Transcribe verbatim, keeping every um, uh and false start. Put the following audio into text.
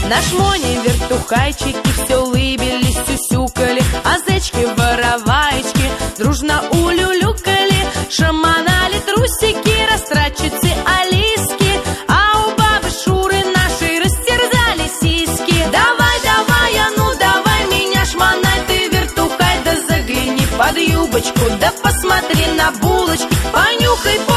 Наш Моня вертухайчики все улыбились, сюсюкали, а зечки-вороваечки дружно улюлюкали, шаманали трусики, растратчицы Алиски, а у бабы Шуры нашей растерзали сиськи. Давай, давай, а ну давай меня шмонай, ты вертухай, да загляни под юбочку, да посмотри на булочки, понюхай,